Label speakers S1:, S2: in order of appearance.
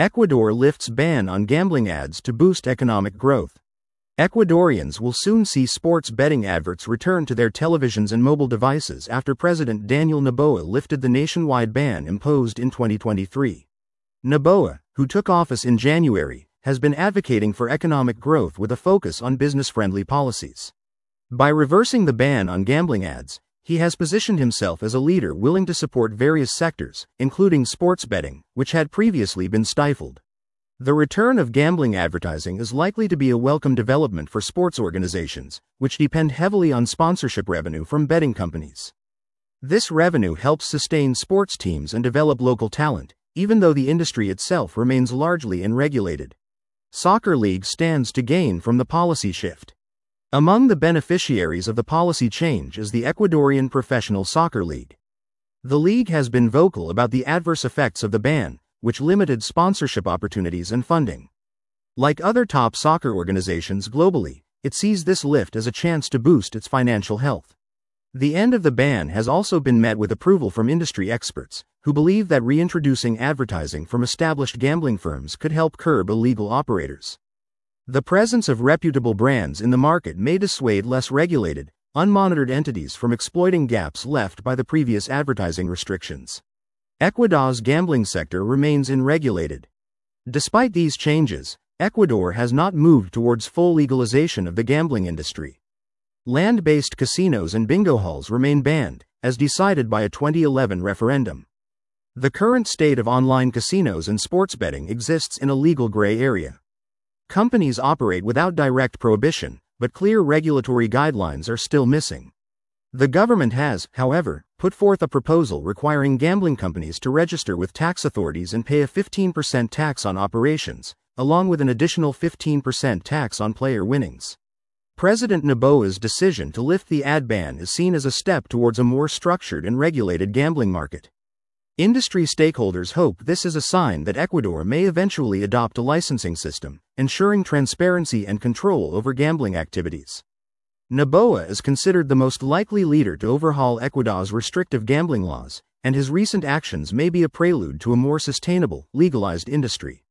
S1: Ecuador lifts ban on gambling ads to boost economic growth. Ecuadorians will soon see sports betting adverts return to their televisions and mobile devices after President Daniel Noboa lifted the nationwide ban imposed in 2023. Noboa, who took office in January, has been advocating for economic growth with a focus on business-friendly policies. By reversing the ban on gambling ads, he has positioned himself as a leader willing to support various sectors, including sports betting, which had previously been stifled. The return of gambling advertising is likely to be a welcome development for sports organizations, which depend heavily on sponsorship revenue from betting companies. This revenue helps sustain sports teams and develop local talent, even though the industry itself remains largely unregulated. Soccer League stands to gain from the policy shift. Among the beneficiaries of the policy change is the Ecuadorian Professional Soccer League. The league has been vocal about the adverse effects of the ban, which limited sponsorship opportunities and funding. Like other top soccer organizations globally, it sees this lift as a chance to boost its financial health. The end of the ban has also been met with approval from industry experts, who believe that reintroducing advertising from established gambling firms could help curb illegal operators. The presence of reputable brands in the market may dissuade less regulated, unmonitored entities from exploiting gaps left by the previous advertising restrictions. Ecuador's gambling sector remains unregulated. Despite these changes, Ecuador has not moved towards full legalization of the gambling industry. Land-based casinos and bingo halls remain banned, as decided by a 2011 referendum. The current state of online casinos and sports betting exists in a legal gray area. Companies operate without direct prohibition, but clear regulatory guidelines are still missing. The government has, however, put forth a proposal requiring gambling companies to register with tax authorities and pay a 15% tax on operations, along with an additional 15% tax on player winnings. President Noboa's decision to lift the ad ban is seen as a step towards a more structured and regulated gambling market. Industry stakeholders hope this is a sign that Ecuador may eventually adopt a licensing system, ensuring transparency and control over gambling activities. Noboa is considered the most likely leader to overhaul Ecuador's restrictive gambling laws, and his recent actions may be a prelude to a more sustainable, legalized industry.